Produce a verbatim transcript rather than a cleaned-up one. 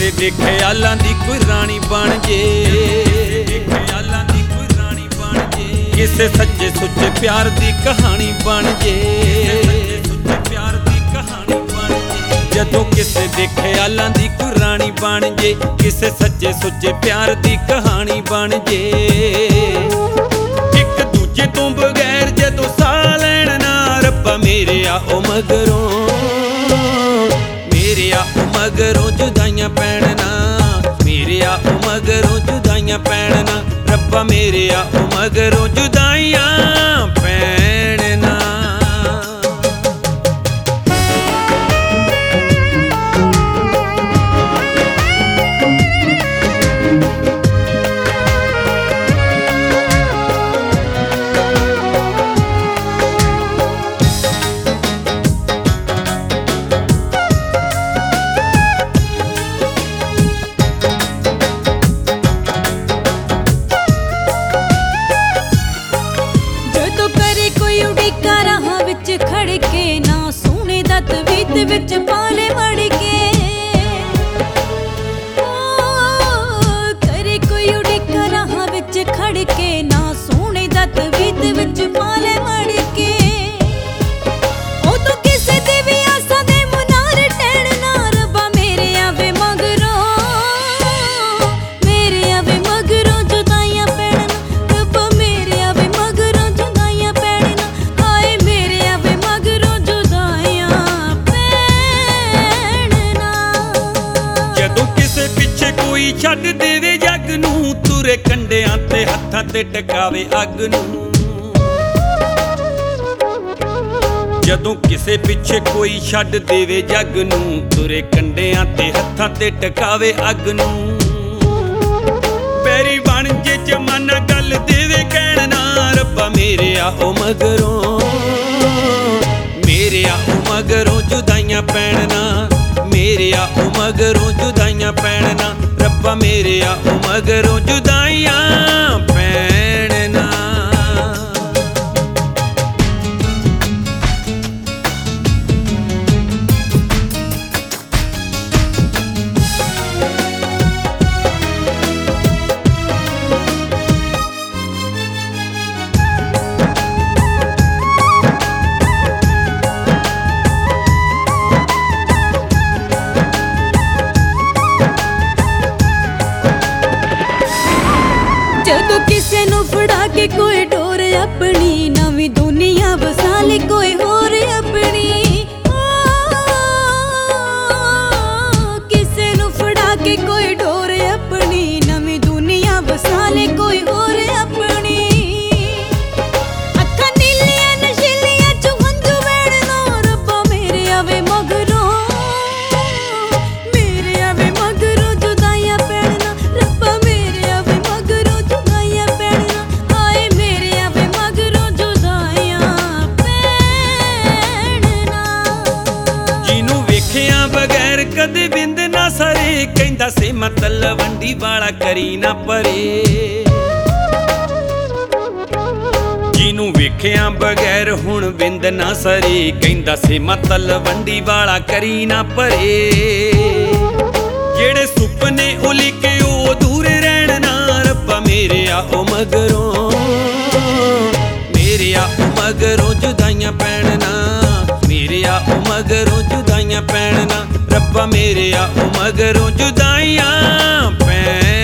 ਕਿਸੇ ਦੇ ਖਿਆਲਾਂ ਦੀ ਕੋਈ ਰਾਣੀ ਬਣ ਜੇ, ਖਿਆਲਾਂ ਦੀ ਕੋਈ ਰਾਣੀ ਬਣ ਜੇ, ਕਿਸੇ ਸੱਚੇ ਸੁੱਚੇ ਪਿਆਰ ਦੀ ਕਹਾਣੀ ਬਣ ਜੇ, ਸੱਚੇ ਸੁੱਚੇ ਪਿਆਰ ਦੀ ਕਹਾਣੀ ਬਣ ਜੇ। ਜਦੋਂ ਕਿਸੇ ਦੇ ਖਿਆਲਾਂ ਦੀ ਕੋਈ ਰਾਣੀ ਬਣ ਜੇ, ਕਿਸੇ ਸੱਚੇ ਸੁੱਚੇ ਪਿਆਰ ਦੀ ਕਹਾਣੀ ਬਣ ਜੇ। ਇੱਕ ਦੂਜੇ ਤੋਂ ਬਗੈਰ ਜਦੋਂ ਸਾਹ ਲੈਣ ਨਾ ਰੱਬਾ ਮੇਰਿਆ ਉਹ ਮਗਰੋਂ, ਮੇਰਿਆ ਉਹ ਮਗਰੋਂ ਜੁਦਾਈਆਂ ਪੈਣ ਨਾ, ਮੇਰਿਆ ਉਹ ਮਗਰੋਂ ਜੁਦਾਈਆਂ ਪੈਣ ਨਾ, ਰੱਬਾ ਮੇਰਿਆ ਉਹ ਮਗਰੋਂ ਜੁਦਾਈਆਂ ਪੈਣ ਨਾ। ਖੜ ਕੇ ਨਾ ਸੋਹਣੇ ਦਾ ਤਵੀਤ ਵਿੱਚ ਪਾਲੇ ਵੜ ਕੇ, ਕਰੇ ਕੋਈ ਉਡੀਕਾ ਰਾਹਾਂ ਵਿੱਚ ਖੜ ਕੇ ਨਾ ਸੋਹਣੇ ਦਾ ਤਵੀਤ ਵਿੱਚ ਪਾਲੇ ਵੜ ਕੇ। ਉਹ ਤੋਂ ਕਿਸੇ ਦੀ ਵੀ ਆਸਾਂ ਦੇ ਮੁਨਾਰ ਟਹਿਣ ਨਾ ਰੱਬਾ ਮੇਰੇ ਆਵੇ ਮਗਰੋਂ, ਮੇਰੇ ਆਵੇ ਮਗਰੋਂ ਜੁਦਾਈਆਂ ਪੈਣ ਨਾ, ਰੱਬਾ ਮੇਰੇ ਆਵੇ ਮਗਰੋਂ ਜੁਦਾਈਆਂ ਪੈਣ ਨਾ, ਹਾਏ ਮੇਰੇ ਆਵੇ ਮਗਰੋਂ ਜੁਦਾਈਆਂ ਪੈਣ ਨਾ। ਜਦੋਂ ਕਿਸੇ ਪਿੱਛੇ ਕੋਈ ਛੱਡ ਦੇਵੇ ਜੱਗ ਨੂੰ, ਤੁਰੇ ਕੰਡਿਆਂ ਤੇ ਹੱਥਾਂ ਤੇ ਟਿਕਾਵੇ ਅੱਗ ਨੂੰ। ਜਦੋਂ ਕਿਸੇ ਪਿੱਛੇ ਕੋਈ ਛੱਡ ਦੇਵੇ ਜੱਗ ਨੂੰ, ਤੁਰੇ ਕੰਡਿਆਂ ਤੇ ਹੱਥਾਂ ਤੇ ਟਿਕਾਵੇ ਅੱਗ ਨੂੰ। ਪੈਰੀ ਬਣ ਜੇ ਜ਼ਮਾਨਾ ਗੱਲ ਦੇਵੇ ਕਹਿਣ ਨਾ ਰੱਬਾ ਮੇਰਿਆ ਉਹ ਮਗਰੋਂ, ਮੇਰਿਆ ਉਹ ਮਗਰੋਂ ਜੁਦਾਈਆਂ ਪੈਣ ਨਾ, ਮੇਰਿਆ ਉਹ ਮਗਰੋਂ ਜੁਦਾਈਆਂ ਪੈਣ ਨਾ, ਰੱਬਾ ਮੇਰਿਆ ਉਹ ਮਗਰੋਂ ਜੁਦਾਈਆਂ ਪੈਣ ਨਾ। ਜਦੋਂ ਕਿਸੇ ਨੂੰ ਫੜਾ ਕੇ ਕੋਈ ਡੋਰ ਆਪਣੀ, ਨਵੀਂ ਦੁਨੀਆ ਵਸਾ ਲੈ ਕੋਈ ਹੋਰ ਆਪਣੀ। ਕਿਸੇ ਨੂੰ ਫੜਾ ਕੇ ਕੋਈ ਡੋਰ ਆਪਣੀ, ਨਵੀਂ ਦੁਨੀਆ ਵਸਾ ਲੈ ਕੋਈ ਹੋਰ ਆਪਣੀ। ਅੱਖਾਂ ਨੀਲੀਆਂ ਨਸ਼ੀਲੀਆਂ ਚ ਹੰਝੂ ਵਹਿਣ ਨਾ ਰੱਬਾ ਮੇਰੇ ਆਵੇ ਮਗਰੋਂ, ਮੇਰੇ ਆਵੇ ਮਗਰੋਂ ਜੁਦਾਈਆਂ ਪੈਣ ਨਾ, ਰੱਬਾ ਮੇਰੇ ਆਵੇ ਮਗਰੋਂ ਜੁਦਾਈਆਂ ਪੈਣ ਨਾ, ਹਾਏ ਮੇਰੇ ਆਵੇ ਮਗਰੋਂ ਜੁਦਾਈਆਂ ਪੈਣ ਨਾ। ਜਿਹਨੂੰ ਵੇਖਿਆ ਬਗੈਰ ਕਦੇ ਬਿੰਦ ਨਾ ਸਰੇ, ਕਹਿੰਦਾ ਸੀ ਮੈਂ ਤਲਵੰਡੀ ਵਾਲਾ ਕਰੀ ਨਾ ਪਰੇ। ਜਿਹਨੂੰ ਵੇਖਿਆ ਬਗੈਰ ਹੁਣ ਬਿੰਦ ਨਾ ਸਰੇ, ਕਹਿੰਦਾ ਸੀ ਮੈਂ ਤਲਵੰਡੀ ਵਾਲਾ ਕਰੀ ਨਾ ਪਰੇ। ਜਿਹੜੇ ਸੁਪਨੇ ਉਲੀਕੇ ਉਹ ਅਧੂਰੇ ਰਹਿਣ ਨਾ ਰੱਬਾ ਮੇਰਿਆ ਉਹ ਮਗਰੋਂ, ਮੇਰਿਆ ਉਹ ਮਗਰੋਂ ਜੁਦਾਈਆਂ ਪੈਣ ਨਾ, ਮੇਰਿਆ ਉਹ ਮਗਰੋਂ ਜੁਦਾਈਆਂ ਪੈਣ ਨਾ, ਰੱਬਾ ਮੇਰਿਆ ਉਹ ਮਗਰੋਂ ਜੁਦਾਈਆਂ ਪੈਣ